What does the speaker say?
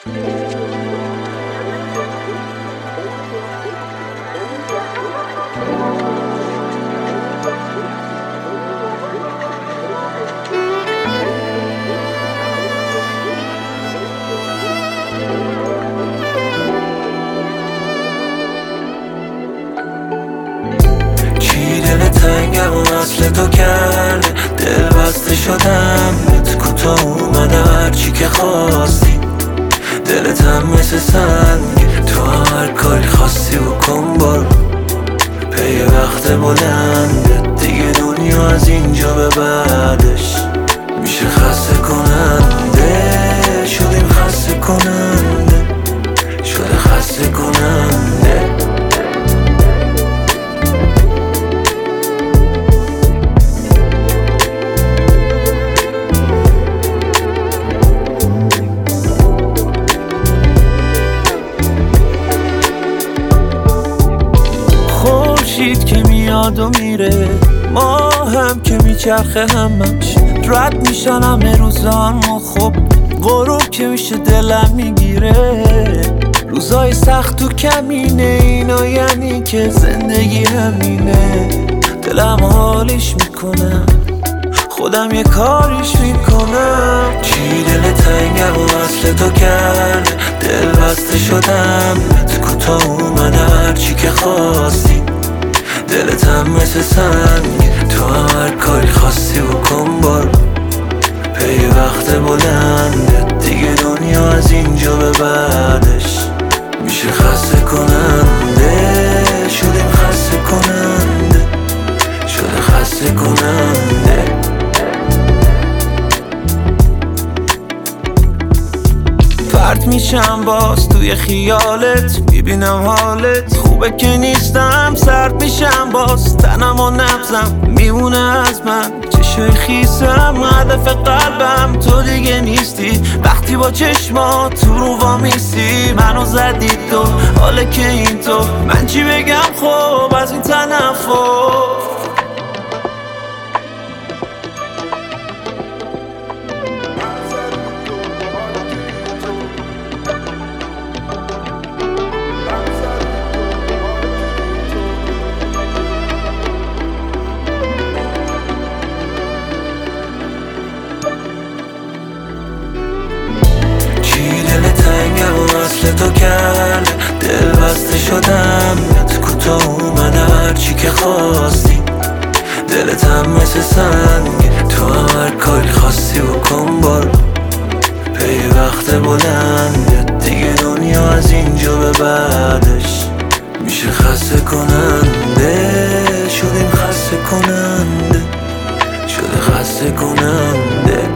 چی دل تنگم و اصل تو کرده، دل بسته شدم بهت کوتاه اومدم هرچی که خواستی. دلتم مثل سنگ، تو هر کاری خواستی بکن برو. پی وقت بلنده دیگه، دنیا از اینجا به بعدش میشه خسته کننده. شدیم خسته کننده، شده خسته کننده. خورشید که میاد و میره، ما هم که میچرخه همش رد میشن همه روزان. و خب غروب که میشه دلم میگیره. روزای سخت و کمینه، اینا یعنی که زندگی همینه. دلم حالیش میکنم، خودم یه کاریش میکنم. چی دل تنگم و اصل تو کرده، دل بسته شدم بهت کوتاه اومدم هرچی که خواستی. دلتم مثل سنگ، تو هر کاری خواستی بکن برو. پی وقت بلنده دیگه، دنیا از اینجا به بعدش میشه خسته کننده. شدیم خسته کننده، شده خسته کننده. پرت میشم باز توی خیالت، میبینم حالت خوبه که نیستم. سرد میشم باز، تنم و نبزم میمونه از من. چشای خیسم هدف قلبم، تو دیگه نیستی. وقتی با چشما تو رو وامیستی، منو زدی تو حاله که این تو. من چی بگم خب از این تنفر؟ اصل تو کرده، دل بسته شدم بهت کوتاه اومدم هرچی که خواستی. دلتم مثل سنگ، تو هر کاری خواستی بکن برو. پی وقت بلنده دیگه، دنیا از اینجا به بعدش میشه خسته کننده. شدیم خسته کننده، شده خسته کننده.